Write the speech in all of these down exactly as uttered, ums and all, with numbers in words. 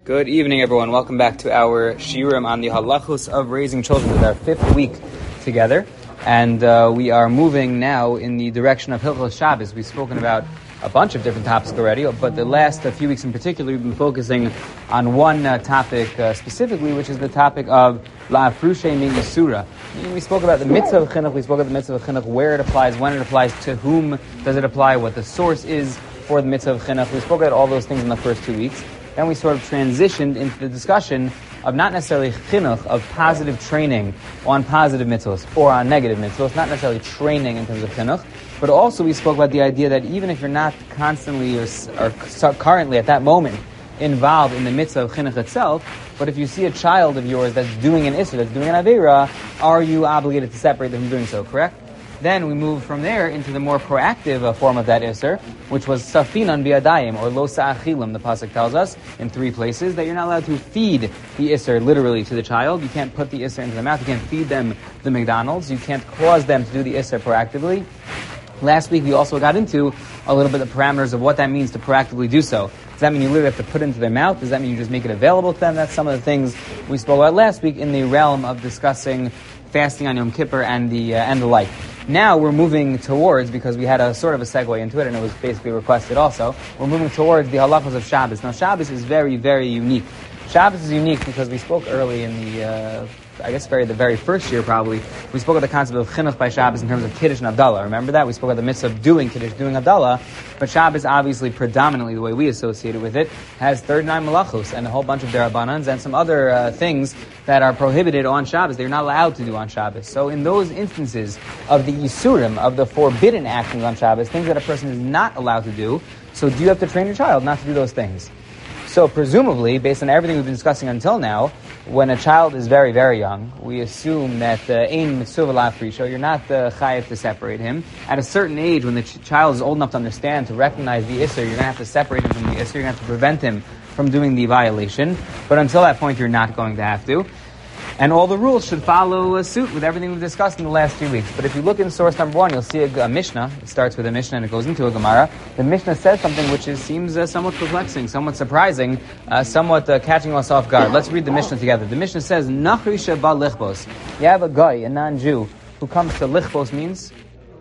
Good evening, everyone. Welcome back to our shiurim on the halachos of raising children. This is our fifth week together, and uh, we are moving now in the direction of Hilchos Shabbos. We've spoken about a bunch of different topics already, but the last uh, few weeks in particular, we've been focusing on one uh, topic uh, specifically, which is the topic of la'afrushe min yisura. We spoke about the mitzvah of chinuch. We spoke about the mitzvah of chinuch, where it applies, when it applies, to whom does it apply, what the source is for the mitzvah of chinuch. We spoke about all those things in the first two weeks. Then we sort of transitioned into the discussion of not necessarily chinuch, of positive training on positive mitzvahs or on negative mitzvahs, not necessarily training in terms of chinuch, but also we spoke about the idea that even if you're not constantly or, or currently at that moment involved in the mitzvah of chinuch itself, but if you see a child of yours that's doing an issur, that's doing an aveira, are you obligated to separate them from doing so, correct? Then we moved from there into the more proactive uh, form of that issur, which was safinan biadayim, or lo sa'achilim. The pasuk tells us in three places that you're not allowed to feed the issur literally to the child. You can't put the issur into the mouth. You can't feed them the McDonald's. You can't cause them to do the issur proactively. Last week we also got into a little bit of parameters of what that means to proactively do so. Does that mean you literally have to put it into their mouth? Does that mean you just make it available to them? That's some of the things we spoke about last week in the realm of discussing fasting on Yom Kippur and the uh, and the like. Now we're moving towards, because we had a sort of a segue into it, and it was basically requested also, we're moving towards the halachos of Shabbos. Now Shabbos is very, very unique. Shabbos is unique because we spoke early in the, uh, I guess very the very first year probably, we spoke about the concept of chinuch by Shabbos in terms of Kiddush and Havdalah. Remember that? We spoke about the mitzvah of doing Kiddush, doing Havdalah, but Shabbos obviously predominantly, the way we associate it with it, has thirty-nine malachos and a whole bunch of derabanans and some other uh, things that are prohibited on Shabbos. They're not allowed to do on Shabbos. So in those instances of the yisurim, of the forbidden actions on Shabbos, things that a person is not allowed to do, so do you have to train your child not to do those things? So presumably, based on everything we've been discussing until now, when a child is very, very young, we assume that ein mitzvah la'afrisho, you're not uh, chayav to separate him. At a certain age, when the ch- child is old enough to understand, to recognize the issur, you're going to have to separate him from the issur, you're going to have to prevent him from doing the violation. But until that point, you're not going to have to. And all the rules should follow uh, suit with everything we've discussed in the last few weeks. But if you look in source number one, you'll see a, a Mishnah. It starts with a Mishnah and it goes into a Gemara. The Mishnah says something which is, seems uh, somewhat perplexing, somewhat surprising, uh, somewhat uh, catching us off guard. Let's read the Mishnah together. The Mishnah says, Nachrisha ba lichbos. You have a guy, a non-Jew, who comes to lichbos means?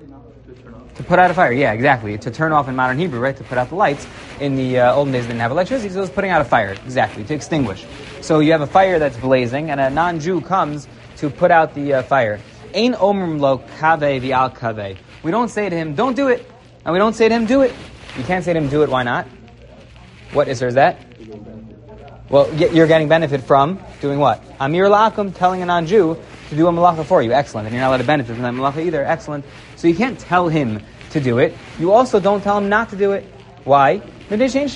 To put out a fire, yeah, exactly. To turn off in modern Hebrew, right? To put out the lights. In the uh, olden days, they didn't have electricity, so it was putting out a fire, exactly, to extinguish. So you have a fire that's blazing, and a non-Jew comes to put out the uh, fire. Ein omrim lo kaveh v'al kaveh. We don't say to him, don't do it. And we don't say to him, do it. You can't say to him, do it, why not? What issur is that? Well, you're getting benefit from doing what? Amir la'akum, telling a non-Jew to do a malacha for you. Excellent. And you're not allowed to benefit from that malacha either. Excellent. So you can't tell him to do it. You also don't tell him not to do it. Why? He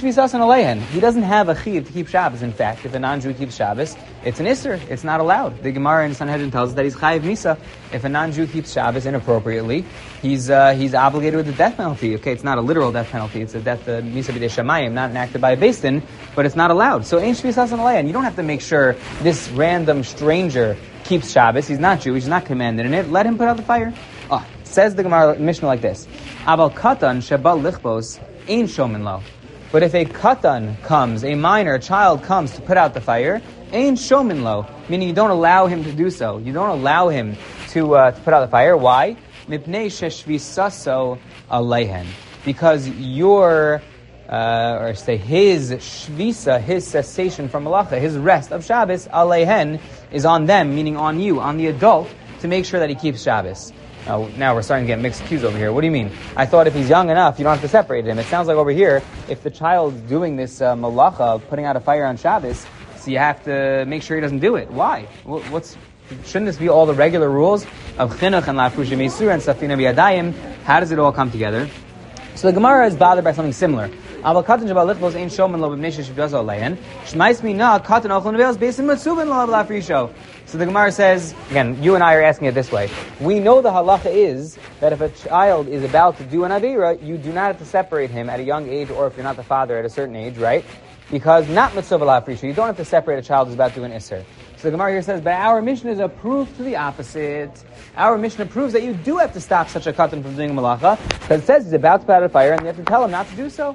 doesn't have a chiv to keep Shabbos. In fact, if a non-Jew keeps Shabbos, it's an issur. It's not allowed. The Gemara in Sanhedrin tells us that he's chayiv misa. If a non-Jew keeps Shabbos inappropriately, he's uh, he's obligated with the death penalty. Okay, it's not a literal death penalty. It's a death uh, misa b'dei shamayim, not enacted by a beis din, but it's not allowed. So ein shvisas an alein. You don't have to make sure this random stranger keeps Shabbos. He's not Jewish. He's not commanded in it. Let him put out the fire. Oh, says the Gemara Mishnah like this: Abal katan sheba lichbos ein shomin lo. But if a katan comes, a minor, a child comes to put out the fire, ein shomin lo, meaning you don't allow him to do so. You don't allow him to uh, to put out the fire. Why? Mipnei sheshvisaso aleihen. Because your, uh, or say his shvisa, his cessation from malacha, his rest of Shabbos, aleihen, is on them, meaning on you, on the adult, to make sure that he keeps Shabbos. Now, now we're starting to get mixed cues over here. What do you mean? I thought if he's young enough, you don't have to separate him. It sounds like over here, if the child's doing this uh, malacha of putting out a fire on Shabbos, so you have to make sure he doesn't do it. Why? What's shouldn't this be all the regular rules of chinuch and la'afrushe min yisura and safina b'yadayim? How does it all come together? So the Gemara is bothered by something similar. Aval katan sheba lichbos ein shomin lo b'bnei sheshvisaso aleihen. Shmais mina katan ochel nevelos beisim mitzuvin lo la'afrisho. So the Gemara says, again, you and I are asking it this way. We know the halacha is that if a child is about to do an avera, you do not have to separate him at a young age, or if you're not the father at a certain age, right? Because not mitzvah la'afrisho, you don't have to separate a child who's about to do an isser. So the Gemara here says, but our Mishnah is a proof to the opposite. Our Mishnah proves that you do have to stop such a katan from doing a malacha, because it says he's about to put out a fire, and you have to tell him not to do so.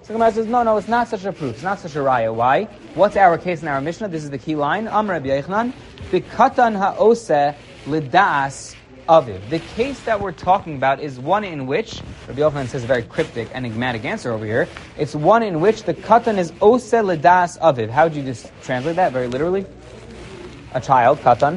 So the Gemara says, no, no, it's not such a proof. It's not such a raya. Why? What's our case in our Mishnah? This is the key line. Amar Rabbi Yochanan, b'katan ha'oseh l'das aviv. The case that we're talking about is one in which, Rabbi Yochanan says a very cryptic, enigmatic answer over here. It's one in which the katan is oseh l'das aviv. How would you just translate that very literally? A child, katan.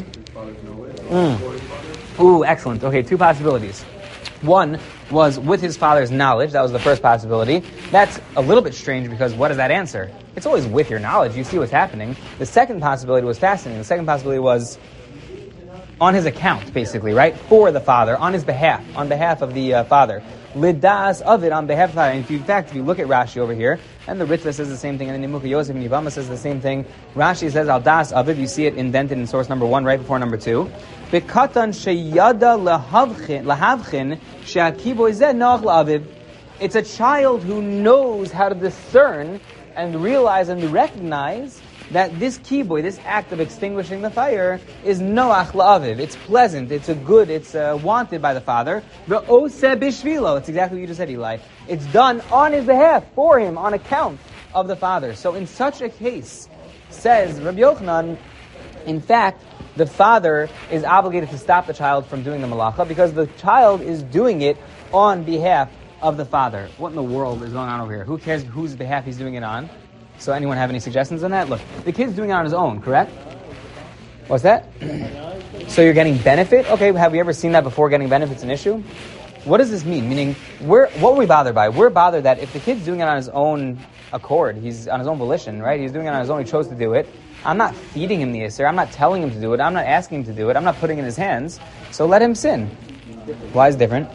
Mm. Ooh, excellent. Okay, two possibilities. One was with his father's knowledge. That was the first possibility. That's a little bit strange because what does that answer? It's always with your knowledge. You see what's happening. The second possibility was fascinating. The second possibility was on his account, basically, right? For the father, on his behalf, on behalf of the uh, father. Lidas of it, on behalf of the father. And if you, in fact, if you look at Rashi over here, and the Ritva says the same thing, and the Nimuka Yosef and Yivama says the same thing. Rashi says al das of it. You see it indented in source number one, right before number two. Bekatan sheyada lahavchin she'akibo zeh noch la'aviv. It's a child who knows how to discern and realize and recognize that this kiboy, this act of extinguishing the fire, is noach la'aviv. It's pleasant, it's a good, it's uh, wanted by the father. Ve'oseh bishvilo. It's exactly what you just said, Eli. It's done on his behalf, for him, on account of the father. So in such a case, says Rabbi Yochanan, in fact, the father is obligated to stop the child from doing the malacha because the child is doing it on behalf of the father. What in the world is going on over here? Who cares whose behalf he's doing it on? So anyone have any suggestions on that? Look, the kid's doing it on his own, correct? What's that? So you're getting benefit? Okay, have we ever seen that before, getting benefit's an issue? What does this mean? Meaning, we're, what are we bothered by? We're bothered that if the kid's doing it on his own accord, he's on his own volition, right? He's doing it on his own, he chose to do it. I'm not feeding him the Isser. I'm not telling him to do it. I'm not asking him to do it. I'm not putting it in his hands. So let him sin. Why is it different?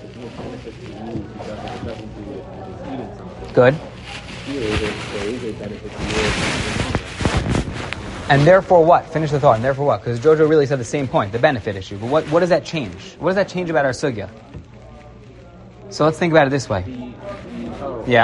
Good. And therefore what? Finish the thought. And therefore what? Because Jojo really said the same point, the benefit issue. But what, what does that change? What does that change about our sugya? So let's think about it this way. Yeah?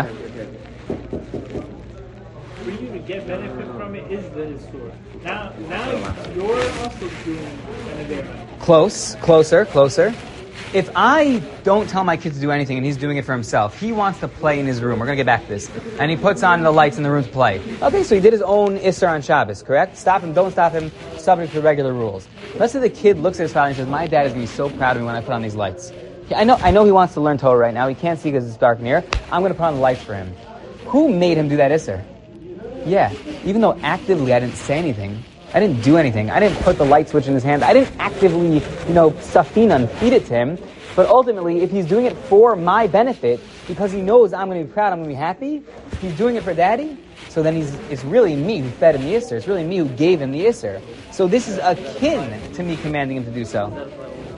For you to get benefit from it is the Isur. Now, now you're also doing an Avera. Close, closer, closer. If I don't tell my kid to do anything and he's doing it for himself, he wants to play in his room. We're going to get back to this. And he puts on the lights in the room to play. Okay, so he did his own Isser on Shabbos, correct? Stop him, don't stop him, subject to regular rules. Let's say the kid looks at his father and says, my dad is going to be so proud of me when I put on these lights. I know I know he wants to learn Torah right now. He can't see because it's dark in here. I'm going to put on the lights for him. Who made him do that Isser? Yeah, even though actively I didn't say anything, I didn't do anything. I didn't put the light switch in his hand. I didn't actively, you know, safina and feed it to him. But ultimately, if he's doing it for my benefit, because he knows I'm going to be proud, I'm going to be happy, he's doing it for daddy, so then he's it's really me who fed him the Isser. It's really me who gave him the Isser. So this is akin to me commanding him to do so.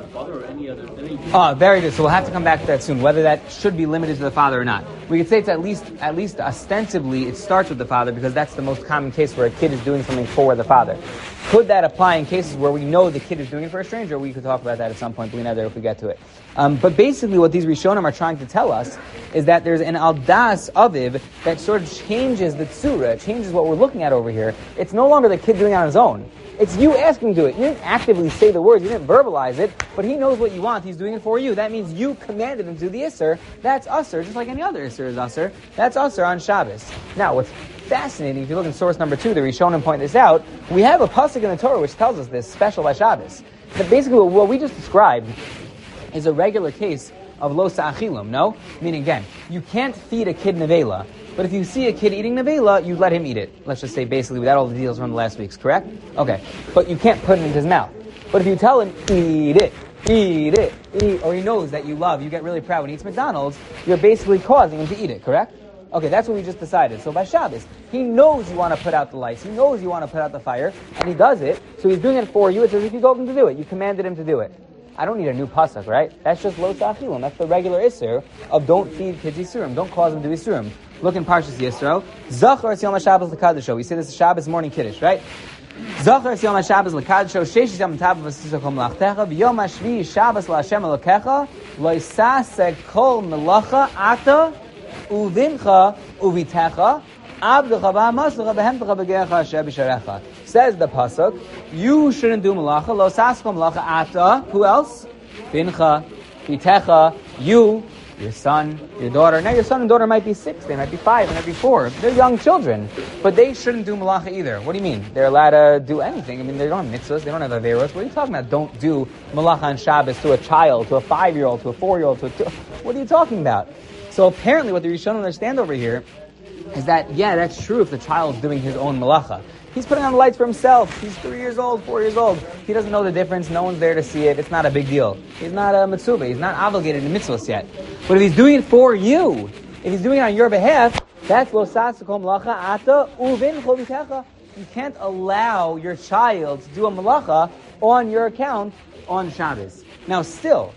Oh, very good. So we'll have to come back to that soon, whether that should be limited to the father or not. We could say it's at least, at least ostensibly, it starts with the father because that's the most common case where a kid is doing something for the father. Could that apply in cases where we know the kid is doing it for a stranger? We could talk about that at some point, but we know there if we get to it. Um, but basically what these Rishonim are trying to tell us is that there's an aldas aviv that sort of changes the tzura, changes what we're looking at over here. It's no longer the kid doing it on his own. It's you asking him to do it. You didn't actively say the words, you didn't verbalize it, but he knows what you want, he's doing it for you. That means you commanded him to do the Isser. That's Usser, just like any other Isser is Usser. That's Usser on Shabbos. Now, what's fascinating, if you look in source number two, the Rishonim point this out, we have a pasuk in the Torah which tells us this, special by Shabbos. But basically what we just described is a regular case of lo sa'achilum, no? Meaning, again, you can't feed a kid nevela, but if you see a kid eating nevela, you let him eat it. Let's just say basically without all the deals from the last week's, correct? Okay. But you can't put it in his mouth. But if you tell him, eat it, eat it, eat, or he knows that you love, you get really proud when he eats McDonald's, you're basically causing him to eat it, correct? Okay, that's what we just decided. So by Shabbos, he knows you want to put out the lights, he knows you want to put out the fire, and he does it, so he's doing it for you. It's as if you told him to do it. You commanded him to do it. I don't need a new pasuk, right? That's just lo sa'achilum. That's the regular Isser of don't feed kids Yisurim. Don't cause them to Yisurim. Look in Parshas Yisro. Zachar es yom HaShabbos l'kadisho. We say this is Shabbos morning Kiddush, right? Zachar es yom HaShabbos l'kadisho. Sheish yom tav v'sisachom l'achtecha. V'yom hashvi Shabbos l'Hashem elokecha. Lo yisasek kol melacha ata uvincha uvitecha. Says the pasuk, you shouldn't do malacha. Lo saskom malacha ata. Who else? Bincha, bitecha, you, your son, your daughter. Now your son and daughter might be six, they might be five, they might be four. They're young children, but they shouldn't do malacha either. What do you mean? They're allowed to do anything. I mean, they don't have mitzvahs, they don't have averos. What are you talking about? Don't do malacha on Shabbos to a child, to a five-year-old, to a four-year-old, to a two. What are you talking about? So apparently what the Rishonim understand over here is that, yeah, that's true if the child's doing his own malacha. He's putting on the lights for himself. He's three years old, four years old. He doesn't know the difference. No one's there to see it. It's not a big deal. He's not a mitzvah. He's not obligated to mitzvahs yet. But if he's doing it for you, if he's doing it on your behalf, that's lo sasako malacha ata uvin chovitecha. You can't allow your child to do a malacha on your account on Shabbos. Now still,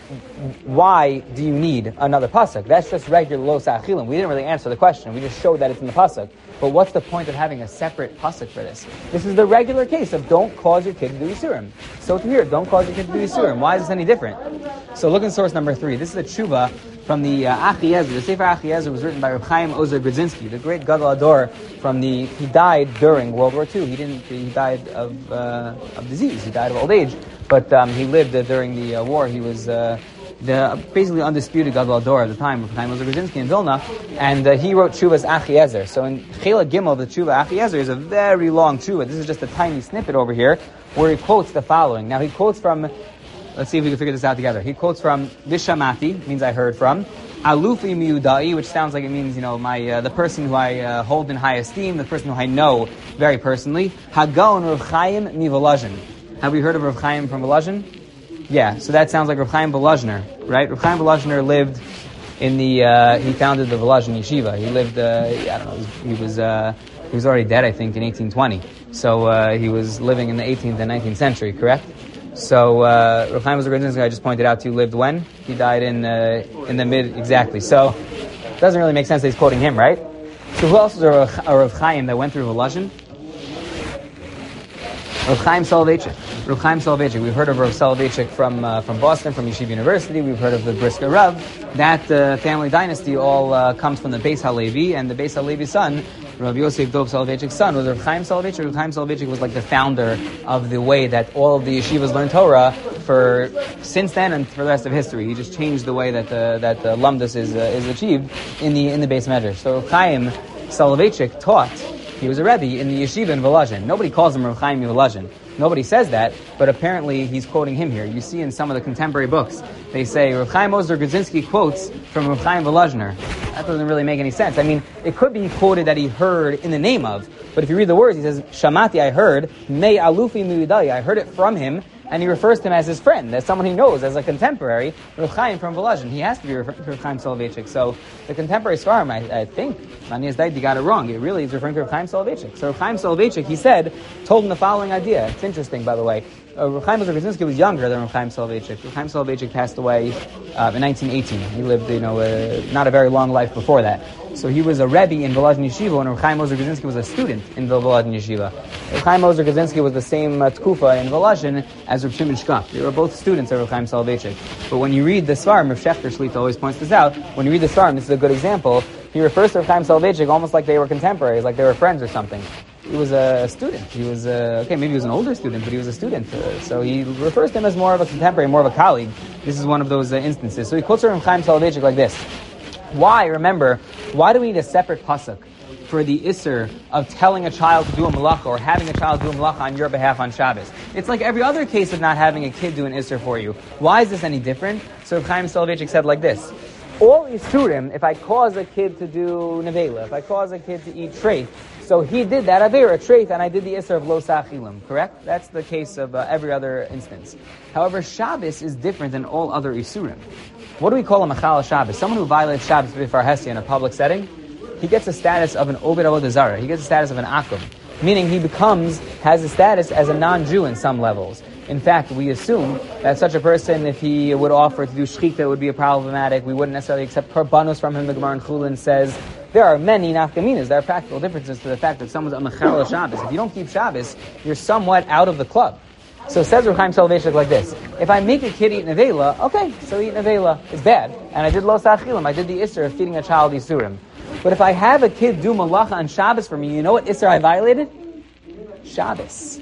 why do you need another pasuk? That's just regular lo sa'achilim. We didn't really answer the question. We just showed that it's in the pasuk. But what's the point of having a separate pasuk for this? This is the regular case of don't cause your kid to do Yisurim. So to here, don't cause your kid to do Yisurim. Why is this any different? So look in source number three. This is a tshuva from the uh, Achiezer. The Sefer Achiezer was written by Reb Chaim Ozer Grodzinski, the great Gadol Ador from the, he died during World War Two. He didn't, he died of, uh, of disease. He died of old age. But um, he lived uh, during the uh, war. He was uh, the basically undisputed Gadol Ador at the time, Reb Chaim Ozer Grodzinski in Vilna, and uh, he wrote Tshuvas Achiezer. So in Chela Gimel, the Tshuva Achiezer is a very long Tshuva. This is just a tiny snippet over here where he quotes the following. Now he quotes from, let's see if we can figure this out together. He quotes from Vishamati, means I heard from, Alufi miudai, which sounds like it means, you know, my uh, the person who I uh, hold in high esteem, the person who I know very personally. Hagon Rav Chaim mi Volozhin. Have we heard of Rav Chaim from Volozhin? Yeah, so that sounds like Rav Chaim Volozhiner, right? Rav Chaim Volozhiner lived in the, uh, he founded the Volozhin Yeshiva. He lived, uh, I don't know, he was, uh, he was already dead, I think, in eighteen twenty. So uh, he was living in the eighteenth and nineteenth century, correct? So uh, Rav Chaim Grodzinski, I just pointed out to you, lived when? He died in uh, in the mid, exactly. So it doesn't really make sense that he's quoting him, right? So who else was a Rav, a Rav Chaim that went through Volozhin? Rav Chaim Soloveitchik. Rav Chaim Soloveitchik. We've heard of Rav Soloveitchik from uh, from Boston, from Yeshiva University. We've heard of the Brisker Rav. That uh, family dynasty all uh, comes from the Beis Halevi, and the Beis Halevi's son, Rav Yosef Dov Soloveitchik's son, was Rav Chaim Soloveitchik. Rav Chaim Soloveitchik was like the founder of the way that all of the yeshivas learn Torah for since then and for the rest of history. He just changed the way that the that the lumdus is uh, is achieved in the in the Beis Medrash. So Rav Chaim Soloveitchik taught. He was a Rebbe in the yeshiva in Volozhin. Nobody calls him Rav Chaim Volozhin. Nobody says that, but apparently he's quoting him here. You see in some of the contemporary books, they say Rav Chaim Ozer Grodzinski quotes from Rav Chaim Volozhiner. That doesn't really make any sense. I mean, it could be quoted that he heard in the name of, but if you read the words, he says, Shamati, I heard, Mei Alufi Muidai, I heard it from him, and he refers to him as his friend, as someone he knows, as a contemporary, Rav Chaim from Volozhin. He has to be referring to Rav Chaim Soloveitchik. So the contemporary Svarim, I, I think, Manias Daidi got it wrong. It really is referring to Rav Chaim Soloveitchik. So Rav Chaim Soloveitchik, he said, told him the following idea. It's interesting, by the way. Uh, Rav Chaim Grodzinski was younger than Rav Chaim Soloveitchik. Rav Chaim Soloveitchik passed away uh, in nineteen eighteen. He lived, you know, uh, not a very long life before that. So he was a Rebbe in Volozhin Yeshiva, and Rav Chaim Ozer Grodzinski was a student in the Volozhin Yeshiva. Rav Chaim Ozer Grodzinski was the same uh, tkufa in Volozhin as Rav Shimon Shkop. They were both students of Rav Chaim Soloveitchik. But when you read the Svarim, Rav Shechter Shlita always points this out, when you read the Svarim, this is a good example, he refers to Rav Chaim Soloveitchik almost like they were contemporaries, like they were friends or something. He was a student. He was, uh, okay, maybe he was an older student, but he was a student. Uh, so he refers to him as more of a contemporary, more of a colleague. This is one of those uh, instances. So he quotes Rav Chaim Soloveitchik like this. Why, remember, why do we need a separate pasuk for the isser of telling a child to do a malacha or having a child do a malacha on your behalf on Shabbos? It's like every other case of not having a kid do an isser for you. Why is this any different? So Rav Chaim Soloveitchik said like this. All Yisurim, if I cause a kid to do nevela, if I cause a kid to eat treif, so he did that avera, treif, and I did the isser of lo sachilim, correct? That's the case of uh, every other instance. However, Shabbos is different than all other Yisurim. What do we call a machal Shabbos? Someone who violates Shabbos b'far hesya in a public setting, he gets a status of an obed avodah zarah. He gets a status of an akum, meaning he becomes, has a status as a non-Jew in some levels. In fact, we assume that such a person, if he would offer to do shechita, it would be a problematic. We wouldn't necessarily accept korbanos from him. The Gemara in Chulin says there are many nafkaminas. There are practical differences to the fact that someone's a mechal Shabbos. If you don't keep Shabbos, you're somewhat out of the club. So says Rav Chaim Soloveitchik like this. If I make a kid eat nevela, okay, so eat nevela. It's bad. And I did lo sachilim. I did the isser of feeding a child yisurim. But if I have a kid do malacha on Shabbos for me, you know what isser I violated? Shabbos.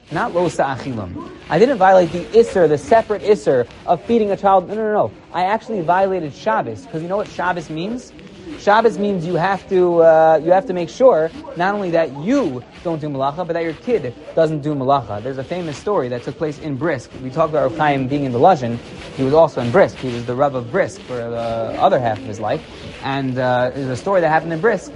not lo sa'achilam. I didn't violate the isser, the separate isser of feeding a child. No, no, no, no. I actually violated Shabbos, because you know what Shabbos means? Shabbos means you have to uh, you have to make sure not only that you don't do malacha, but that your kid doesn't do malacha. There's a famous story that took place in Brisk. We talked about Rav Chaim being in the Luzhin. He was also in Brisk. He was the Rav of Brisk for the other half of his life. And uh, there's a story that happened in Brisk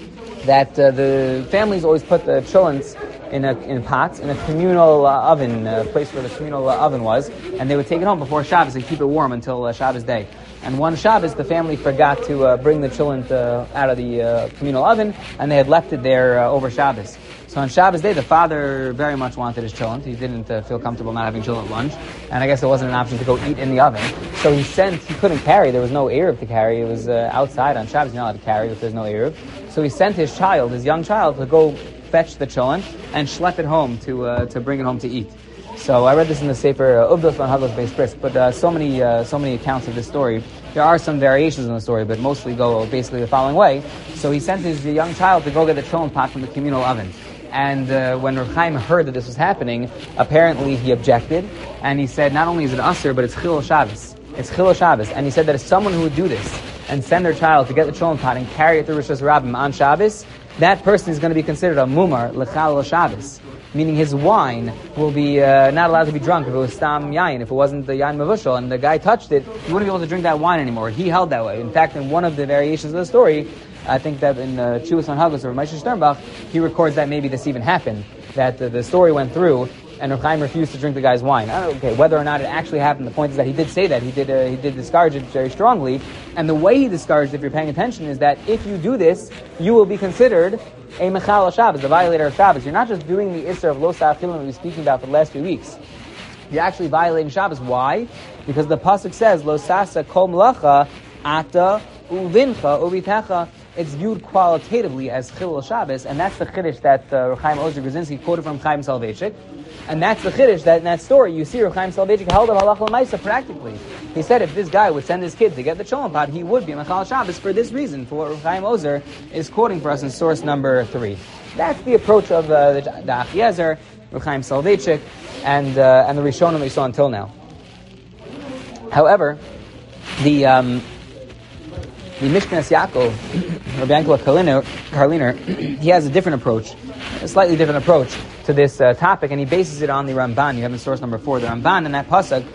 that uh, the families always put the cholents in a, in pots in a communal uh, oven, a place where the communal uh, oven was, and they would take it home before Shabbos and keep it warm until uh, Shabbos day. And one Shabbos, the family forgot to uh, bring the cholent uh, out of the uh, communal oven, and they had left it there uh, over Shabbos. So on Shabbos day, the father very much wanted his cholent. He didn't uh, feel comfortable not having cholent at lunch, and I guess it wasn't an option to go eat in the oven. So he sent, he couldn't carry, there was no Eruv to carry. It was uh, outside on Shabbos, you're not allowed to carry if there's no Eruv. So he sent his child, his young child, to go fetch the cholent and schlep it home to uh, to bring it home to eat. So I read this in the Sefer Uvdos van Hagos Beis Brisk, but uh, so many uh, so many accounts of this story. There are some variations in the story, but mostly go basically the following way. So he sent his young child to go get the cholent pot from the communal oven. And uh, when Rav Chaim heard that this was happening, apparently he objected, and he said, not only is it Asr, but it's Chilul Shabbos. It's Chilul Shabbos. And he said that if someone who would do this and send their child to get the cholent pot and carry it to Rosh Hashanah on Shabbos, that person is going to be considered a mumar l'chalal Shabbos, meaning his wine will be uh, not allowed to be drunk if it was stam yain, if it wasn't the yain mavushal, and the guy touched it, he wouldn't be able to drink that wine anymore. He held that way. In fact, in one of the variations of the story, I think that in uh, Chuvas on Hagos or Moshe Sternbach, he records that maybe this even happened, that uh, the story went through, and Rav Chaim refused to drink the guy's wine. I don't know, okay, whether or not it actually happened, the point is that he did say that. He did uh, he did discourage it very strongly. And the way he discouraged it, if you're paying attention, is that if you do this, you will be considered a mechal Shabbos, a violator of Shabbos. You're not just doing the isser of lo sa'achilim that we've been speaking about for the last few weeks. You're actually violating Shabbos. Why? Because the pasuk says, lo sasa kol melacha ata uvincha uvitecha. It's viewed qualitatively as Chilul Shabbos, and that's the Chiddush that uh, Rav Chaim Ozer Grzinski quoted from Chaim Soloveitchik. And that's the Chiddush that in that story, you see Rav Chaim Soloveitchik held of halacha l'maisa practically. He said if this guy would send his kid to get the cholent pot, he would be Mechal Shabbos for this reason, for what Rav Chaim Ozer is quoting for us in source number three. That's the approach of uh, the, the Achiezer, Rav Chaim Soloveitchik, and, uh, and the Rishonim we saw until now. However, the... Um, The Mishkanas Yaakov, Rabbi Yankov Karliner, Karliner, he has a different approach, a slightly different approach to this uh, topic, and he bases it on the Ramban. You have in source number four, the Ramban in that pasuk,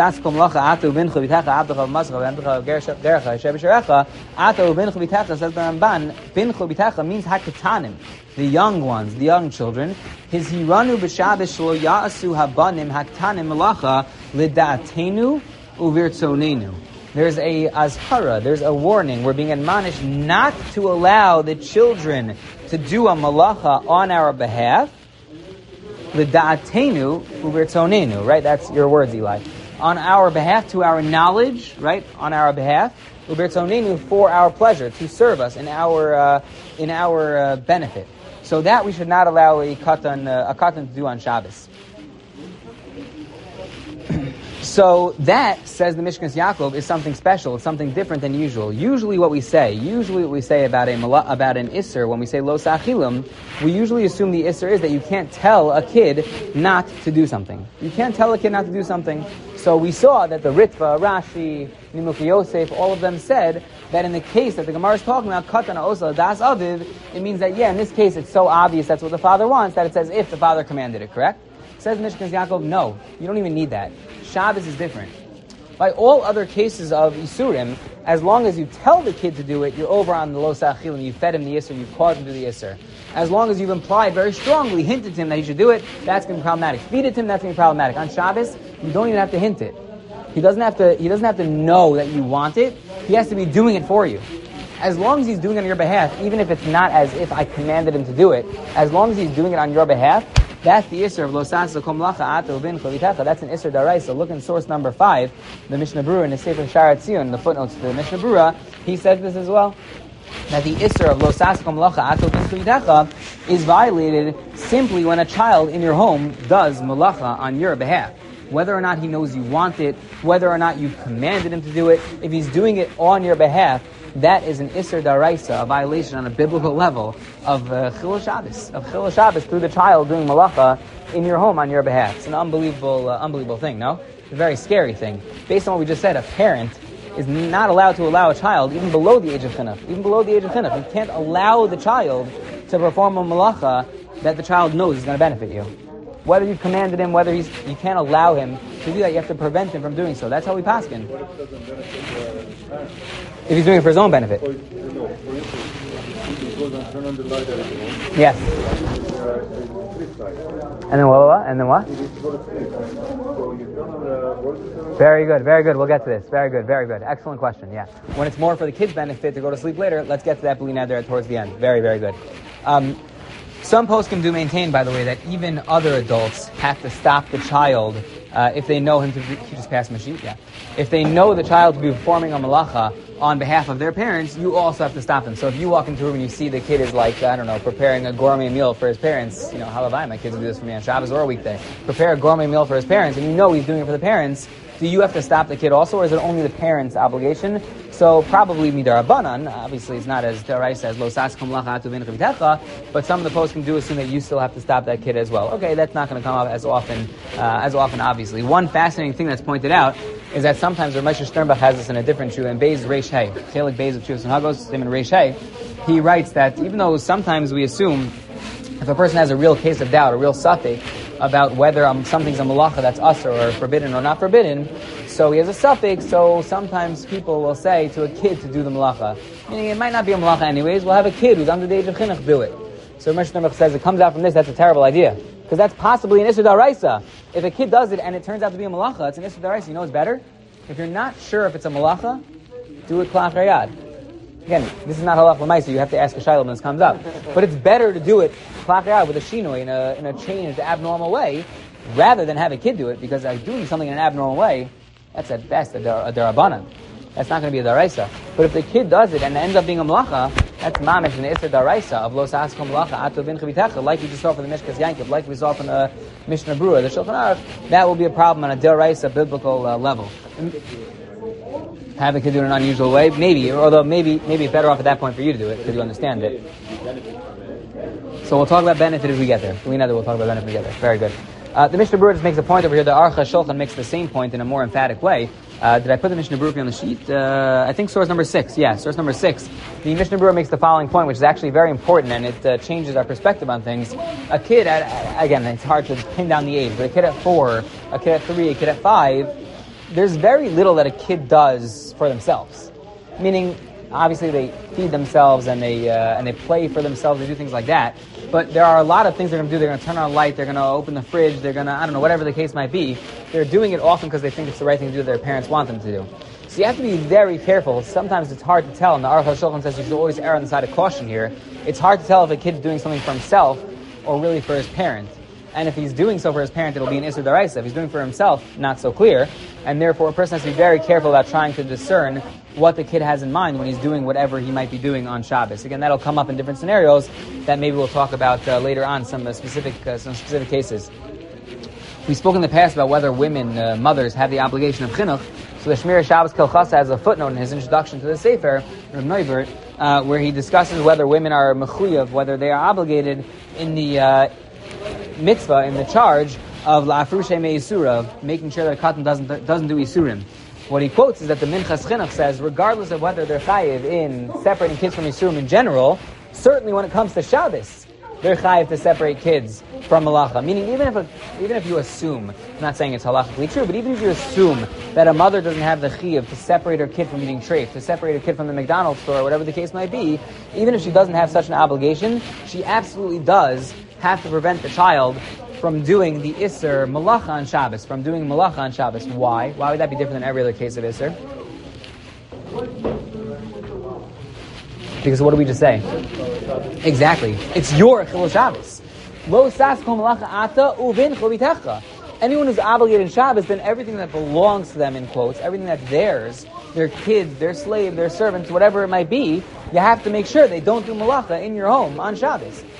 says the Ramban, binchu b'techa means haketanim, the young ones, the young children. His hiranu b'shabbos shlo ya'asu habanim haketanim melacha lida'atenu uvirtzonenu. There's a azhara, there's a warning. We're being admonished not to allow the children to do a malacha on our behalf. L'da'atenu u'v'ritzonenu, right? That's your words, Eli. On our behalf, to our knowledge, right? On our behalf, u'v'ritzonenu, for our pleasure, to serve us in our uh, in our uh, benefit. So that we should not allow a katan uh, a katan to do on Shabbos. So that, says the Mishkanas Yaakov, is something special. It's something different than usual. Usually what we say, usually what we say about a about an isser, when we say lo sa'achilim, we usually assume the isser is that you can't tell a kid not to do something. You can't tell a kid not to do something. So we saw that the Ritva, Rashi, Nimuch Yosef, all of them said that in the case that the Gemara is talking about, Katan Osa Das Aviv, it means that, yeah, in this case it's so obvious that's what the father wants, that it says if the father commanded it, correct? Says Mishkanas Yaakov, no, you don't even need that. Shabbos is different. By all other cases of Isurim, as long as you tell the kid to do it, you're over on the Lo Sa'achilim, you fed him the Isser, you've caused him to do the Isser. As long as you've implied very strongly, hinted to him that he should do it, that's going to be problematic. Feed it to him, that's going to be problematic. On Shabbos, you don't even have to hint it. He doesn't have to, he doesn't have to know that you want it. He has to be doing it for you. As long as he's doing it on your behalf, even if it's not as if I commanded him to do it, as long as he's doing it on your behalf, that's the Isser of Lo Sasa Kom Lacha Ata Uvin Chavitecha. That's an Isser Daraisa. Look in source number five, the Mishnah Berurah in the Sefer Sharat Zion, the footnotes to the Mishnah Berurah, he says this as well, that the Isser of Lo Sasa Kom Lacha Ata Uvin Chavitecha is violated simply when a child in your home does Malacha on your behalf. Whether or not he knows you want it, whether or not you commanded him to do it, if he's doing it on your behalf, that is an Isser Daraisa, a violation on a biblical level of uh, Chilul Shabbos, of Chilul Shabbos through the child doing malacha in your home on your behalf. It's an unbelievable, uh, unbelievable thing, no? It's a very scary thing. Based on what we just said, a parent is not allowed to allow a child, even below the age of chinuch, even below the age of chinuch. You can't allow the child to perform a malacha that the child knows is going to benefit you. Whether you've commanded him, whether he's, you can't allow him to do that, you have to prevent him from doing so. That's how we paskin. If he's doing it for his own benefit. Yes. And then what, what? And then what? Very good, very good. We'll get to this. Very good, very good. Excellent question, yeah. When it's more for the kid's benefit to go to sleep later, let's get to that b'li neder towards the end. Very, very good. Um, some poskim do maintain, by the way, that even other adults have to stop the child uh, if they know him to be, you just passed Mashiach, yeah. If they know the child to be performing a malacha on behalf of their parents, you also have to stop them. So if you walk into a room and you see the kid is like, I don't know, preparing a gourmet meal for his parents, you know, halavai, my kids will do this for me on Shabbos or a weekday. Prepare a gourmet meal for his parents, and you know he's doing it for the parents. Do you have to stop the kid also, or is it only the parent's obligation? So probably midarabanan. Obviously, it's not as Daraisa as lo saskom lacha atu v'ncha v'techa, but some of the posts can do assume that you still have to stop that kid as well. Okay, that's not going to come up as often, uh, as often. Obviously, one fascinating thing that's pointed out is that sometimes Rav Moshe Sternbach has this in a different shoe, and Beis Reish Hey, Chelik Beis of Chuvas and Hagos, him in Reish Hey, he writes that even though sometimes we assume if a person has a real case of doubt, a real suffix about whether um, something's a malacha that's usher or forbidden or not forbidden, so he has a suffix, so sometimes people will say to a kid to do the malacha. Meaning it might not be a malacha anyways, we'll have a kid who's under the age of chinuch do it. So Rav Moshe Sternbach says it comes out from this, that's a terrible idea. Because that's possibly an Isser Daraisa. If a kid does it and it turns out to be a malacha, it's an Isser Daraisa. You know what's better? If you're not sure if it's a malacha, do it klach rayad. Again, this is not halach l'maisa, you have to ask a shayla when this comes up. But it's better to do it klach rayad with a shinoi in a, in a changed, abnormal way, rather than have a kid do it, because uh, doing something in an abnormal way, that's at best a, dar- a darabanan. That's not going to be a daraisa. But if the kid does it and it ends up being a malacha, that's mamish an Isser Daraisa of lo saskom malacha atu v'ncha v'techa, like we just saw from the Mishkas Yankiv, like we saw from the Mishnah Berurah, the Shulchan Aruch. That will be a problem on a daraisa biblical uh, level. Have a kid do it in an unusual way, maybe. Although maybe maybe it's better off at that point for you to do it because you understand it. So we'll talk about benefit as we get there. We know that we'll talk about benefit as we get there. Very good. Uh, the Mishnah Berurah just makes a point over here. The Aruch HaShulchan makes the same point in a more emphatic way. Uh, did I put the Mishnah Berurah on the sheet? Uh, I think source number six. Yeah, source number six. The Mishnah Berurah makes the following point, which is actually very important, and it uh, changes our perspective on things. A kid, at, again, it's hard to pin down the age, but a kid at four, a kid at three, a kid at five, there's very little that a kid does for themselves. Meaning, obviously, they feed themselves and they uh, and they play for themselves. They do things like that. But there are a lot of things they're going to do. They're going to turn on a light. They're going to open the fridge. They're going to, I don't know, whatever the case might be. They're doing it often because they think it's the right thing to do that their parents want them to do. So you have to be very careful. Sometimes it's hard to tell. And the Aruch HaShulchan says you should always err on the side of caution here. It's hard to tell if a kid's doing something for himself or really for his parent. And if he's doing so for his parent, it'll be an Isser Daraisa. If he's doing it for himself, not so clear. And therefore, a person has to be very careful about trying to discern what the kid has in mind when he's doing whatever he might be doing on Shabbos. Again, that'll come up in different scenarios that maybe we'll talk about uh, later on, some uh, specific uh, some specific cases. We spoke in the past about whether women, uh, mothers, have the obligation of chinuch. So the Shmir Shabbos Kelchasa has a footnote in his introduction to the Sefer, Rav Neubert, uh, where he discusses whether women are mechuyev, whether they are obligated in the uh, mitzvah, in the charge of la'afrushe me'isura, making sure that a katan doesn't doesn't do isurim. What he quotes is that the Minchas Chinuch says, regardless of whether they're chayiv in separating kids from isurim in general, certainly when it comes to Shabbos, they're chayiv to separate kids from malacha. Meaning, even if a, even if you assume, I'm not saying it's halachically true, but even if you assume that a mother doesn't have the chayiv to separate her kid from eating treif, to separate her kid from the McDonald's store, whatever the case might be, even if she doesn't have such an obligation, she absolutely does have to prevent the child from doing the Isser Malacha on Shabbos, from doing Malacha on Shabbos. Why? Why would that be different than every other case of Isser? Because what did we just say? Exactly. It's your Chilul Shabbos. Lo saskom malacha ata uvin chovitecha. Anyone who's obligated in Shabbos, then everything that belongs to them, in quotes, everything that's theirs, their kids, their slave, their servants, whatever it might be, you have to make sure they don't do malacha in your home on Shabbos.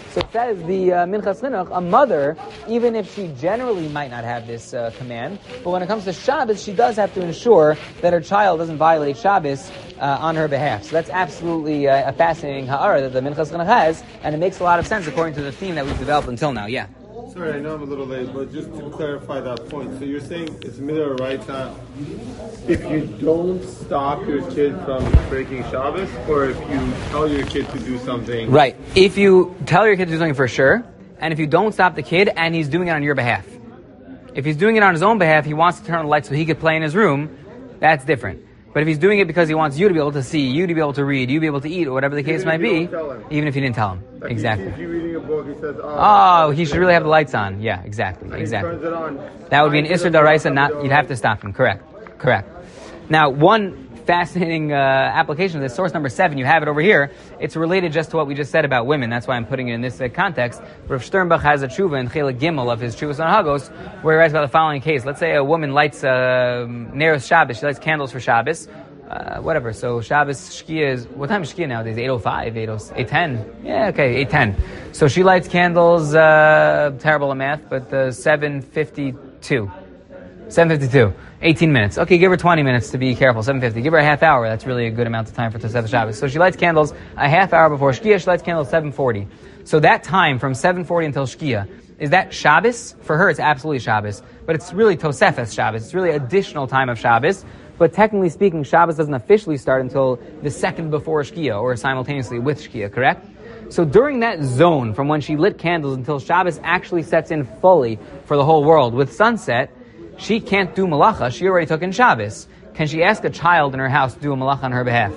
So it says the uh, Minchas Chinuch, a mother, even if she generally might not have this uh, command, but when it comes to Shabbos, she does have to ensure that her child doesn't violate Shabbos uh, on her behalf. So that's absolutely uh, a fascinating ha'ara that the Minchas Chinuch has, and it makes a lot of sense according to the theme that we've developed until now. Yeah. Sorry, I know I'm a little late, but just to clarify that point. So you're saying it's midoraisa if you don't stop your kid from breaking Shabbos, or if you tell your kid to do something? Right. If you tell your kid to do something for sure, and if you don't stop the kid and he's doing it on your behalf. If he's doing it on his own behalf, he wants to turn on the light so he could play in his room, that's different. But if he's doing it because he wants you to be able to see, you to be able to read, you to be able to eat, or whatever the case might be, even if you didn't tell him. Like exactly. He sees you reading a book, he says, oh, oh he should really have the lights on. Yeah, exactly. And exactly. he turns it on. That would be an Isser Daraisa, not, you'd have to stop him. Correct. Correct. Now, one fascinating uh, application of this, source number seven, you have it over here. It's related just to what we just said about women. That's why I'm putting it in this uh, context. Rav Sternbach has a tshuva in Chelik Gimel of his Tshuvas on Hagos, where he writes about the following case. Let's say a woman lights uh, Neros Shabbos, she lights candles for Shabbos. Uh, whatever. So Shabbos Shkia is, what time is Shkia nowadays? eight oh five, eight ten? Yeah, okay, eight ten. So she lights candles, uh, terrible at math, but uh, seven fifty-two. seven fifty-two. eighteen minutes. Okay, give her twenty minutes to be careful. seven fifty. Give her a half hour. That's really a good amount of time for Tosefes Shabbos. So she lights candles a half hour before Shkia. She lights candles seven forty. So that time from seven forty until Shkia, is that Shabbos? For her, it's absolutely Shabbos. But it's really Tosefes Shabbos. It's really additional time of Shabbos. But technically speaking, Shabbos doesn't officially start until the second before Shkia, or simultaneously with Shkia, correct? So during that zone, from when she lit candles until Shabbos actually sets in fully for the whole world, with sunset, she can't do malacha. She already took in Shabbos. Can she ask a child in her house to do a malacha on her behalf?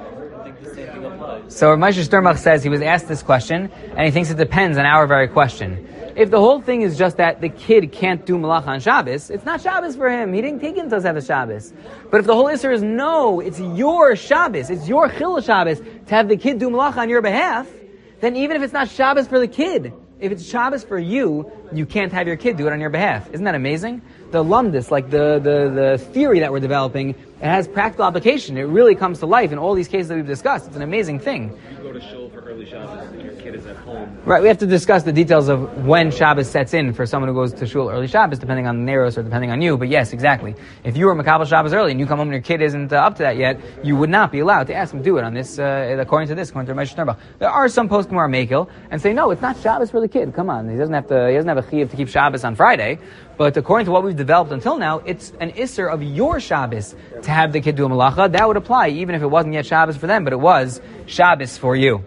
So Rav Moshe Sternbach says he was asked this question, and he thinks it depends on our very question. If the whole thing is just that the kid can't do malacha on Shabbos, it's not Shabbos for him. He didn't take in Tosefes Shabbos. But if the whole issue is no, it's your Shabbos, it's your Chil Shabbos to have the kid do malacha on your behalf, then even if it's not Shabbos for the kid, if it's Shabbos for you, you can't have your kid do it on your behalf. Isn't that amazing? The lumdus, like the, the, the theory that we're developing, it has practical application. It really comes to life in all these cases that we've discussed. It's an amazing thing. You go to shul for early Shabbos and your kid is at home. Right, we have to discuss the details of when Shabbos sets in for someone who goes to shul early Shabbos, depending on the Neros or depending on you. But yes, exactly. If you were Makabel Shabbos early and you come home and your kid isn't uh, up to that yet, you would not be allowed to ask him to do it on this, uh, according to this, according to Rav Moshe Sternbach. There are some post-Gemara Mekel and say, no, it's not Shabbos for the kid. Come on, he doesn't have to. He doesn't have a chiyuv to keep Shabbos on Friday. But according to what we've developed until now, it's an isser of your Shabbos to have the kid do a malacha. That would apply even if it wasn't yet Shabbos for them, but it was Shabbos for you.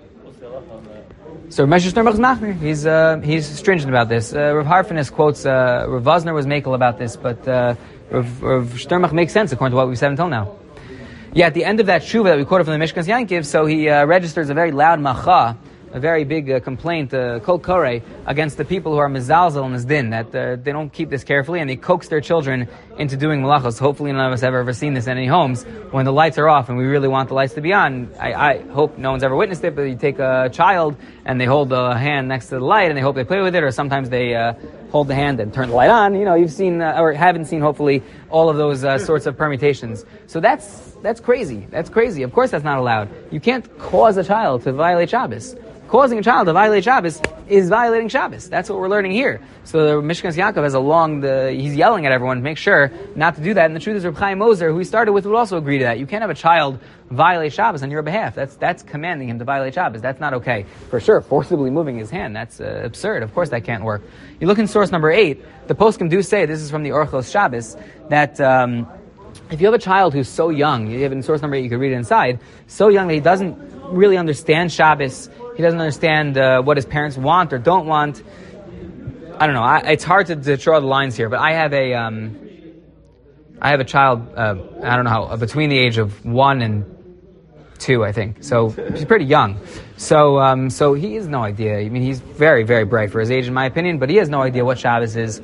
So Rav Moshe Sternbach is machmir. He's uh, he's stringent about this. Uh, Rav Harfinis quotes uh, Rav Vosner was makel about this, but uh, Rav, Rav Sternbach makes sense according to what we've said until now. Yeah, at the end of that tshuva that we quoted from the Mishkas Yankiv, so he uh, registers a very loud macha, a very big uh, complaint, uh, kol koreh, against the people who are mezalzel in this din, that uh, they don't keep this carefully and they coax their children into doing malachos. Hopefully none of us have ever seen this in any homes. When the lights are off and we really want the lights to be on, I, I hope no one's ever witnessed it, but you take a child and they hold the hand next to the light and they hope they play with it, or sometimes they uh, hold the hand and turn the light on. You know, you've seen, uh, or haven't seen, hopefully, all of those uh, sorts of permutations. So that's that's crazy. That's crazy. Of course that's not allowed. You can't cause a child to violate Shabbos. Causing a child to violate Shabbos is violating Shabbos. That's what we're learning here. So the Mishkas Yaakov has a long, the, he's yelling at everyone to make sure not to do that. And the truth is, Reb Chaim Moser, who he started with, would also agree to that. You can't have a child violate Shabbos on your behalf. That's that's commanding him to violate Shabbos. That's not okay. For sure, forcibly moving his hand, that's uh, absurd. Of course that can't work. You look in source number eight, the poskim do say, this is from the Orchos Shabbos, that um, if you have a child who's so young, you have it in source number eight, you can read it inside, so young that he doesn't really understand Shabbos, he doesn't understand uh, what his parents want or don't want. I don't know. I, it's hard to, to draw the lines here, but I have a, um, I have a child. Uh, I don't know how, between the age of one and two, I think. So he's pretty young. So, um, so he has no idea. I mean, he's very, very bright for his age, in my opinion. But he has no idea what Shabbos is.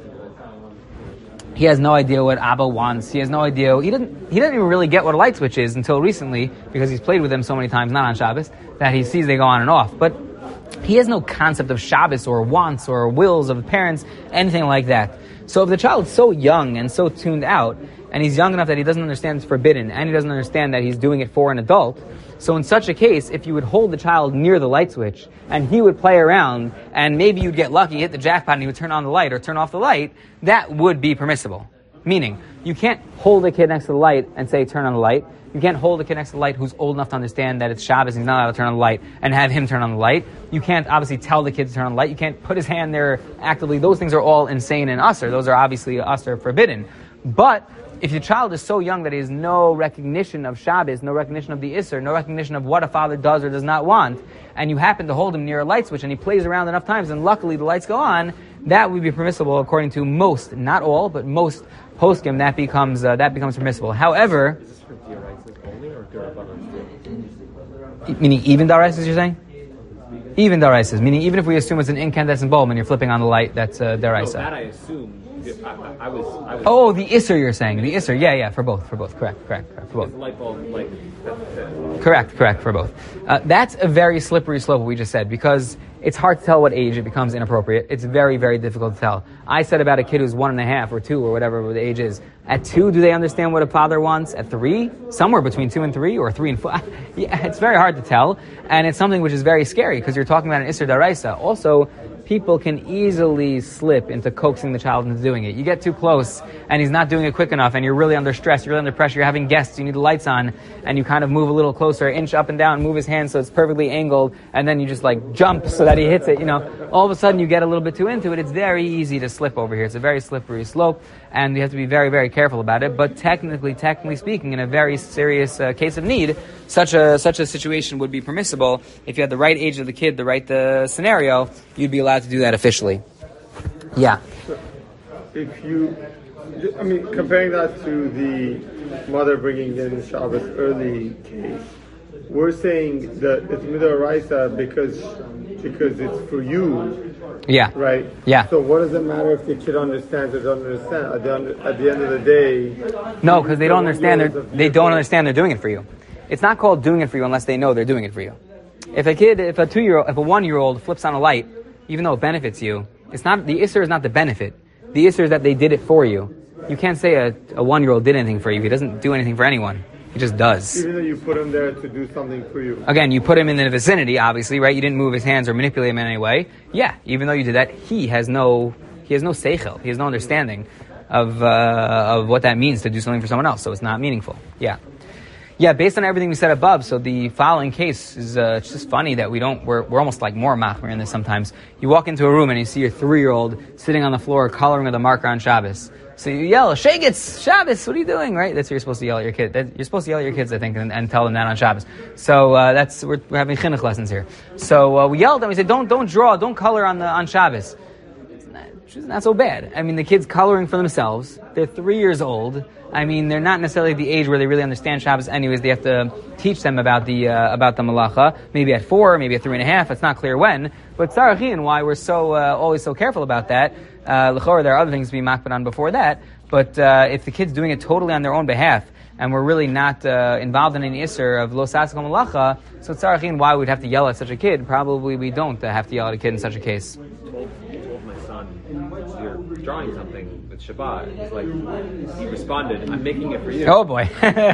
He has no idea what Abba wants. He has no idea. He doesn't. He doesn't even really get what a light switch is until recently, because he's played with them so many times, not on Shabbos, that he sees they go on and off. But He has no concept of Shabbos or wants or wills of parents, anything like that. So if the child is so young and so tuned out, and he's young enough that he doesn't understand it's forbidden, and he doesn't understand that he's doing it for an adult, so in such a case, if you would hold the child near the light switch, and he would play around, and maybe you'd get lucky, hit the jackpot, and he would turn on the light or turn off the light, that would be permissible. Meaning, you can't hold a kid next to the light and say, turn on the light. You can't hold a kid next to the light who's old enough to understand that it's Shabbos and he's not allowed to turn on the light and have him turn on the light. You can't obviously tell the kid to turn on the light. You can't put his hand there actively. Those things are all insane and usher. Those are obviously usher, forbidden. But if your child is so young that he has no recognition of Shabbos, no recognition of the Isser, no recognition of what a father does or does not want, and you happen to hold him near a light switch and he plays around enough times and luckily the lights go on, that would be permissible according to most, not all, but most poskim, that becomes uh, that becomes permissible. However, Is this for D'Oraisa only or D'Orabanan too? meaning even D'Oraisas, you're saying? Even D'Oraisas, meaning even if we assume it's an incandescent bulb and you're flipping on the light, that's uh, No, D'Oraisa. that I assume. I, I, I was. I was. Oh, the Isser you're saying. The Isser, yeah, yeah, for both, for both. Correct, correct, correct, for Is the both. light bulb like that, that, Correct, correct, for both. Uh, that's a very slippery slope, what we just said, because it's hard to tell what age it becomes inappropriate. It's very, very difficult to tell. I said about a kid who's one and a half or two or whatever the age is. At two, do they understand what a father wants? At three? Somewhere between two and three, or three and four. Yeah, it's very hard to tell, and it's something which is very scary, because you're talking about an Isser D'Oraisa. Also, people can easily slip into coaxing the child into doing it. You get too close, and he's not doing it quick enough, and you're really under stress, you're really under pressure, you're having guests, you need the lights on, and you kind of move a little closer, inch up and down, move his hand so it's perfectly angled, and then you just like jump so that he hits it, you know. All of a sudden you get a little bit too into it. It's very easy to slip over here. It's a very slippery slope, and you have to be very, very careful about it. But technically, technically speaking, in a very serious uh, case of need, such a such a situation would be permissible. If you had the right age of the kid, the right uh, scenario, you'd be allowed to do that officially. Yeah. If you, I mean, comparing that to the mother bringing in Shabbos early case, we're saying that it's midoraisa because because it's for you, Yeah. right? Yeah. So what does it matter if the kid understands or doesn't understand? At the, under, at the end of the day, No, because they don't understand. They're, Years of they don't understand they're doing it for you. It's not called doing it for you unless they know they're doing it for you. If a kid, if a two-year-old, if a one-year-old flips on a light, even though it benefits you, it's not the isser is not the benefit. The isser is that they did it for you. You can't say a, a one-year-old did anything for you. He doesn't do anything for anyone. He just does. even though you put him there to do something for you. Again, you put him in the vicinity, obviously, right? You didn't move his hands or manipulate him in any way. Yeah, even though you did that, he has no, he has no seichel. He has no understanding of uh, of what that means to do something for someone else. So it's not meaningful. Yeah, yeah. Based on everything we said above, so the following case is uh, it's just funny that we don't. We're we're almost like more machmir in this sometimes. You walk into a room and you see your three-year-old sitting on the floor coloring with a marker on Shabbos. So you yell, Shagitz, Shabbos, what are you doing? Right? That's what you're supposed to yell at your kid. That, you're supposed to yell at your kids, I think, and, and tell them that on Shabbos. So uh, that's we're, we're having chinuch lessons here. So uh, we yelled and we said, don't don't draw, don't color on the on Shabbos. It's not, it's not so bad. I mean, the kids coloring for themselves. They're three years old. I mean, they're not necessarily at the age where they really understand Shabbos. Anyways, they have to teach them about the uh, about the malacha. Maybe at four, maybe at three and a half. It's not clear when. But tzarachin, why we're so uh, always so careful about that. Uh, l'chorah, there are other things to be makbid on before that. But uh, if the kid's doing it totally on their own behalf, and we're really not uh, involved in any isser of lo sasik malacha, so tzarachin, why we'd have to yell at such a kid? Probably we don't uh, have to yell at a kid in such a case. I told, I told my son, you're drawing something with Shabbat. He's like, he responded, I'm making it for you. Oh boy.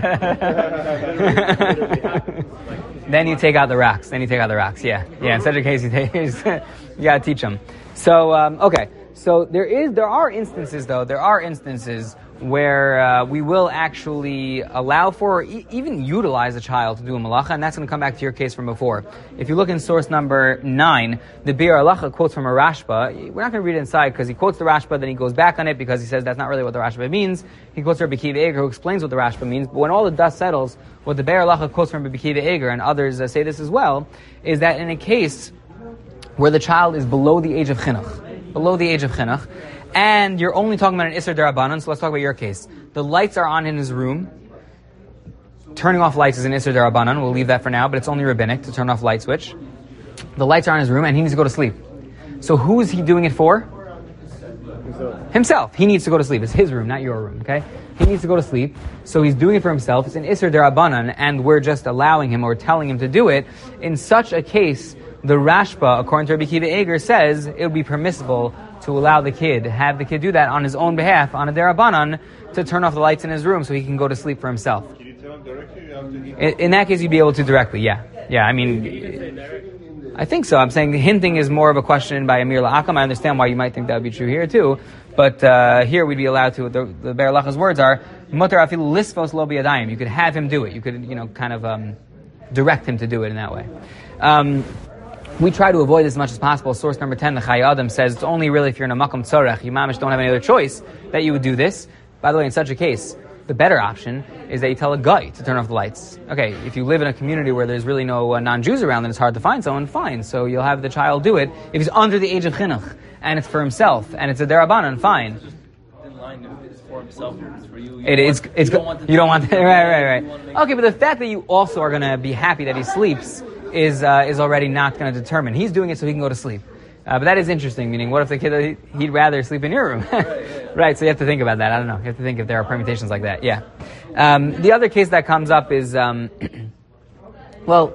Then you take out the rocks. Then you take out the rocks. Yeah, yeah. In such a case, you take, you gotta teach them. So um, okay. So there is, there are instances though. There are instances where uh, we will actually allow for, or e- even utilize a child to do a malacha, and that's going to come back to your case from before. If you look in source number nine, the Bir Halacha quotes from a Rashba. We're not going to read it inside because he quotes the Rashba, then he goes back on it because he says that's not really what the Rashba means. He quotes Rabbi Akiva Eiger, who explains what the Rashba means. But when all the dust settles, what the Bir Halacha quotes from Rabbi Akiva Eiger, and others uh, say this as well, is that in a case where the child is below the age of chinuch, below the age of chinuch, and you're only talking about an Isser Derabanan, so let's talk about your case. The lights are on in his room. Turning off lights is an Isser Derabanan. We'll leave that for now, but it's only rabbinic to turn off light switch. The lights are on in his room, and he needs to go to sleep. So who is he doing it for? Himself. Himself. He needs to go to sleep. It's his room, not your room, okay? He needs to go to sleep, so he's doing it for himself. It's an Isser Derabanan, and we're just allowing him or telling him to do it. In such a case, The Rashba, according to Rabbi Kiva Eger, says it would be permissible to allow the kid, have the kid do that on his own behalf, on a derabanan, to turn off the lights in his room so he can go to sleep for himself. Can you tell him directly? You have to heat In, in that case, you'd be able to directly, yeah. Yeah, I mean, I think so. I'm saying hinting is more of a question by Amir La'akam. I understand why you might think that would be true here too. But uh, here we'd be allowed to, the, the Be'er Lacha's words are, Mutar afilu lisfos lo biyadayim. You could have him do it. You could, you know, kind of um, direct him to do it in that way. Um, we try to avoid this as much as possible. Source number ten, the Chai Adam, says it's only really if you're in a makom tzorech, you mamish don't have any other choice, that you would do this. By the way, in such a case, the better option is that you tell a guy to turn off the lights. Okay, if you live in a community where there's really no uh, non-Jews around and it's hard to find someone, fine. So you'll have the child do it. If he's under the age of chinuch, and it's for himself, and it's a derabanan, fine. In line, it's for himself, it's for you. you It is. Want, It's. you don't want You don't want. Right, right, right. make- Okay, but the fact that you also are going to be happy that he sleeps is uh, is already not going to determine. He's doing it so he can go to sleep. Uh, but that is interesting. Meaning, what if the kid he'd rather sleep in your room? Right, yeah. Right. So you have to think about that. I don't know. You have to think if there are permutations like that. Yeah. Um, the other case that comes up is, um, well,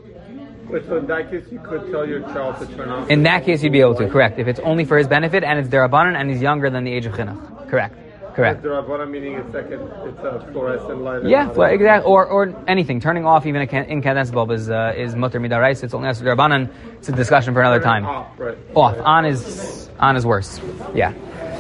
Wait, so in that case, you could tell your child to turn off. in that case you'd be able to. Correct. If it's only for his benefit and it's derabanan and he's younger than the age of chinuch. Correct. Correct. The Rabbanah meaning it's like a, it's a fluorescent light. and Yeah, not well, a- exactly. Or or anything. Turning off even a can- incandescent bulb is uh, is mutter midarais. It's only as derabanan. It's a discussion for another time. Off, right. Off. On is on is worse. Yeah.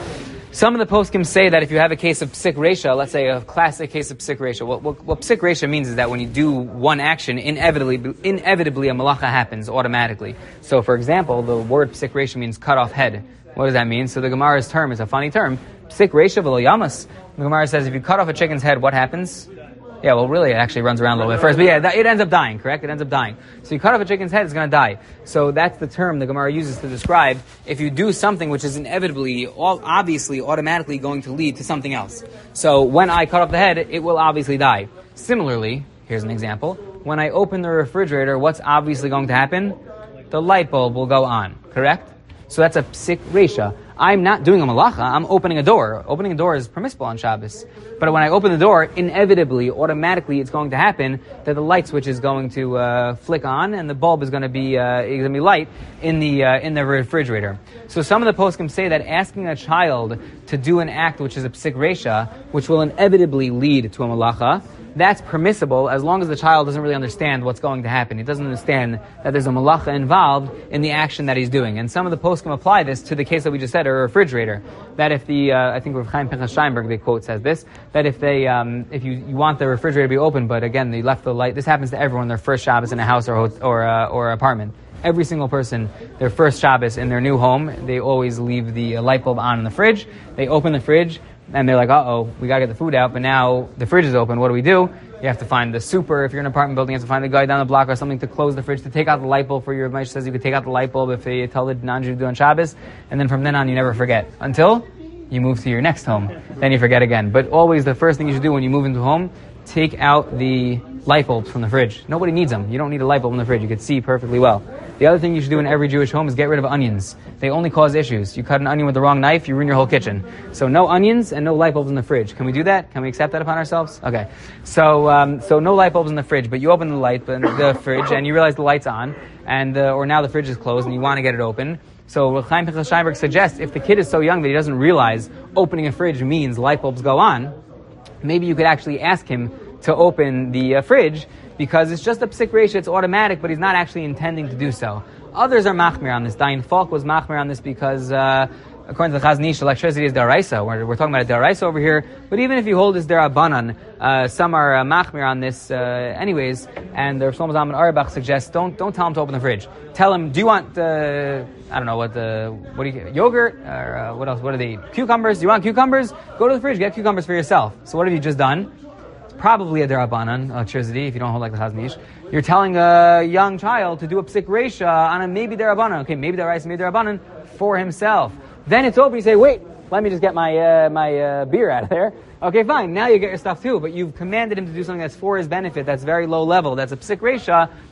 Some of the poskim say that if you have a case of psik resha, let's say a classic case of psik resha, what, what, what psik resha means is that when you do one action, inevitably, inevitably a malacha happens automatically. So, for example, the word psik resha means cut off head. What does that mean? So the Gemara's term is a funny term. Psik resha v'lo yamas. The Gemara says if you cut off a chicken's head, what happens? Yeah, well, really, it actually runs around a little bit first. But yeah, that, it ends up dying, correct? It ends up dying. So you cut off a chicken's head, it's going to die. So that's the term the Gemara uses to describe if you do something which is inevitably, all, obviously, automatically going to lead to something else. So when I cut off the head, it will obviously die. Similarly, here's an example. When I open the refrigerator, what's obviously going to happen? The light bulb will go on, correct? So that's a psik resha. I'm not doing a malacha, I'm opening a door. Opening a door is permissible on Shabbos. But when I open the door, inevitably, automatically, it's going to happen that the light switch is going to uh, flick on and the bulb is going to be uh, going to be light in the uh, in the refrigerator. So some of the poskim say that asking a child to do an act which is a psik resha, which will inevitably lead to a malacha, that's permissible as long as the child doesn't really understand what's going to happen. He doesn't understand that there's a malacha involved in the action that he's doing. And some of the poskim apply this to the case that we just said, a refrigerator. That if the, uh, I think Rav Chaim Pinchas Steinberg, the quote says this, that if they, um, if you, you want the refrigerator to be open, but again, they left the light, this happens to everyone, their first Shabbos in a house or, hot- or, uh, or apartment. Every single person, their first Shabbos in their new home, they always leave the uh, light bulb on in the fridge. They open the fridge, and they're like, uh-oh, we gotta get the food out, but now the fridge is open, what do we do? You have to find the super, if you're in an apartment building, you have to find the guy down the block or something to close the fridge, to take out the light bulb for your Moshe says you could take out the light bulb if you tell the non-Jew to do on Shabbos, and then from then on you never forget. Until you move to your next home, then you forget again. But always the first thing you should do when you move into a home, take out the light bulbs from the fridge. Nobody needs them. You don't need a light bulb in the fridge. You can see perfectly well. The other thing you should do in every Jewish home is get rid of onions. They only cause issues. You cut an onion with the wrong knife, you ruin your whole kitchen. So no onions and no light bulbs in the fridge. Can we do that? Can we accept that upon ourselves? Okay. So um, so no light bulbs in the fridge, but you open the light, the fridge, and you realize the light's on, and uh, or now the fridge is closed and you want to get it open. So Rav Chaim Pinchas Steinberg suggests if the kid is so young that he doesn't realize opening a fridge means light bulbs go on, maybe you could actually ask him to open the uh, fridge, because it's just a psik resha, it's automatic, but he's not actually intending to do so. Others are machmir on this. Dayan Falk was machmir on this because, uh, according to the Chazon Ish, electricity is daraisa. We're, we're talking about a daraisa over here, but even if you hold this derabanan, uh, some are uh, machmir on this, uh, anyways. And the Rav Shlomo Zalman Auerbach suggests don't don't tell him to open the fridge. Tell him, do you want uh, I don't know what the what do you yogurt or uh, what else? What are they? Cucumbers? Do you want cucumbers? Go to the fridge, get cucumbers for yourself. So what have you just done? Probably a derabanan, electricity, if you don't hold like the Chazon Ish. You're telling a young child to do a psik resha on a maybe derabanan. Okay, maybe deraisa, maybe derabanan for himself. Then it's open, you say, wait, let me just get my uh, my uh, beer out of there. Okay, fine, now you get your stuff too, but you've commanded him to do something that's for his benefit, that's very low level, that's a psik resha,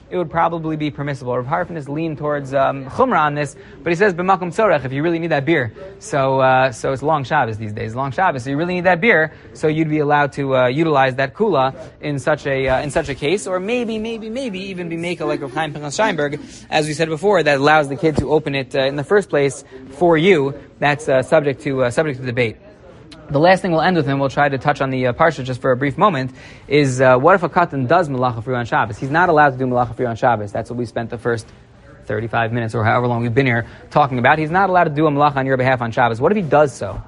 it would probably be permissible. Rav Harfin lean towards um, Chumrah on this, but he says b'makom tzorech, if you really need that beer. So uh, so it's long Shabbos these days, long Shabbos. So you really need that beer, so you'd be allowed to uh, utilize that kula in such a uh, in such a case, or maybe maybe maybe even be make a like Rav Chaim Pinchas Steinberg, as we said before, that allows the kid to open it uh, in the first place for you. That's uh, subject to uh, subject to debate. The last thing we'll end with, and we'll try to touch on the uh, parsha just for a brief moment, is uh, what if a katan does malacha for you on Shabbos? He's not allowed to do malacha for you on Shabbos. That's what we spent the first thirty-five minutes or however long we've been here talking about. He's not allowed to do a malacha on your behalf on Shabbos. What if he does so?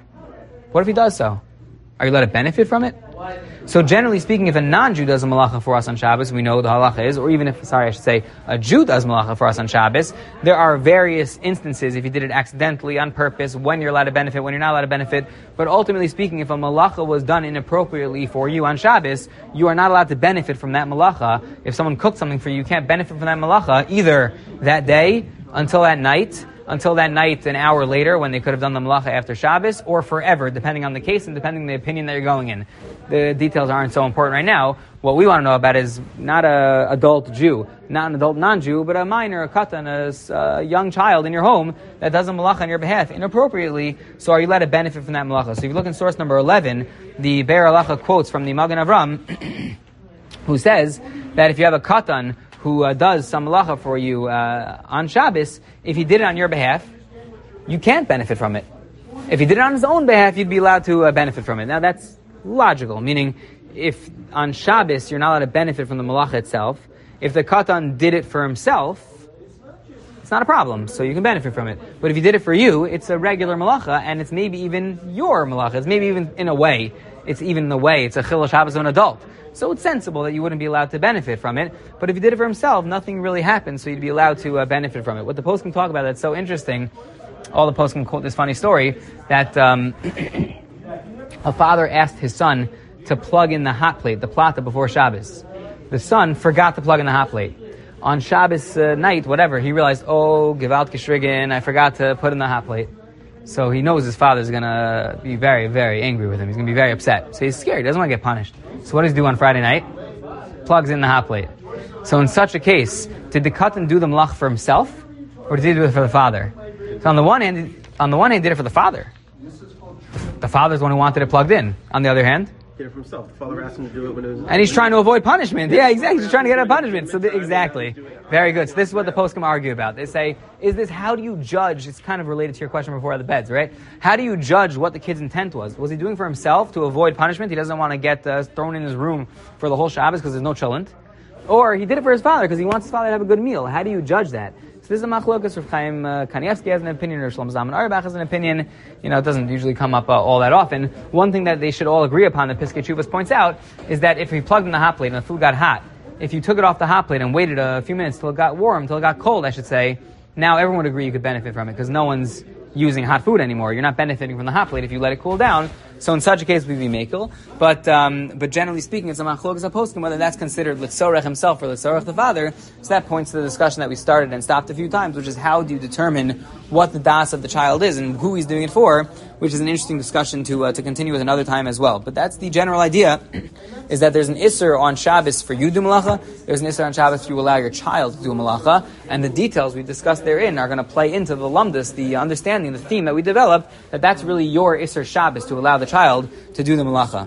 What if he does so? Are you allowed to benefit from it? So generally speaking, if a non-Jew does a malacha for us on Shabbos, we know the halacha is, or even if, sorry, I should say, a Jew does malacha for us on Shabbos, there are various instances, if you did it accidentally, on purpose, when you're allowed to benefit, when you're not allowed to benefit. But ultimately speaking, if a malacha was done inappropriately for you on Shabbos, you are not allowed to benefit from that malacha. If someone cooked something for you, you can't benefit from that malacha either that day until that night, until that night an hour later when they could have done the malacha after Shabbos, or forever, depending on the case and depending on the opinion that you're going in. The details aren't so important right now. What we want to know about is not a adult Jew, not an adult non-Jew, but a minor, a katan, a, a young child in your home that does a malacha on your behalf inappropriately. So are you allowed to benefit from that malacha? So if you look in source number eleven, the Be'er Halacha quotes from the Magen Avram, who says that if you have a katan who uh, does some malacha for you uh, on Shabbos, if he did it on your behalf, you can't benefit from it. If he did it on his own behalf, you'd be allowed to uh, benefit from it. Now that's logical, meaning if on Shabbos you're not allowed to benefit from the malacha itself, if the katan did it for himself, it's not a problem, so you can benefit from it. But if he did it for you, it's a regular malacha, and it's maybe even your malacha. It's maybe even in a way, it's even in a way, it's a chilul Shabbos of an adult. So it's sensible that you wouldn't be allowed to benefit from it. But if he did it for himself, nothing really happens, so you'd be allowed to uh, benefit from it. What the poskim talk about that's so interesting, all the poskim quote this funny story, that um, a father asked his son to plug in the hot plate, the plata, before Shabbos. The son forgot to plug in the hot plate. On Shabbos uh, night, whatever, he realized, oh, Gewalt Geschrigen, I forgot to put in the hot plate. So he knows his father's going to be very, very angry with him. He's going to be very upset. So he's scared. He doesn't want to get punished. So what does he do on Friday night? Plugs in the hot plate. So in such a case, did the katan do the malach for himself, or did he do it for the father? So on the one hand, on the one hand, he did it for the father. The father's the one who wanted it plugged in. On the other hand, Did it for himself. The father asked him to do it when it was... and he's trying to avoid punishment. Yeah, exactly. He's trying to get a punishment. So the, exactly. Very good. So this is what the poskim argue about. They say, is this, how do you judge, it's kind of related to your question before the beds, right? How do you judge what the kid's intent was? Was he doing for himself to avoid punishment? He doesn't want to get uh, thrown in his room for the whole Shabbos because there's no chillent. Or he did it for his father because he wants his father to have a good meal. How do you judge that? So this is a machlokas. Rav Chaim uh, Kanievsky has an opinion, or Shlomo Zalman Auerbach has an opinion. You know, it doesn't usually come up uh, all that often. One thing that they should all agree upon, that Piskei Teshuvos points out, is that if he plugged in the hot plate and the food got hot, if you took it off the hot plate and waited a few minutes till it got warm, till it got cold, I should say, now everyone would agree you could benefit from it because no one's using hot food anymore. You're not benefiting from the hot plate if you let it cool down. So in such a case, we'd be mekel. But um, but generally speaking, it's a machlokas poskim whether that's considered litzorech himself or litzorech the father. So that points to the discussion that we started and stopped a few times, which is how do you determine what the das of the child is and who he's doing it for, which is an interesting discussion to uh, to continue with another time as well. But that's the general idea, is that there's an isser on Shabbos for you to do malacha, there's an isser on Shabbos for you to allow your child to do malacha, and the details we discussed therein are going to play into the lumdus, the understanding, the theme that we develop, that that's really your isser Shabbos to allow the child to do the malacha.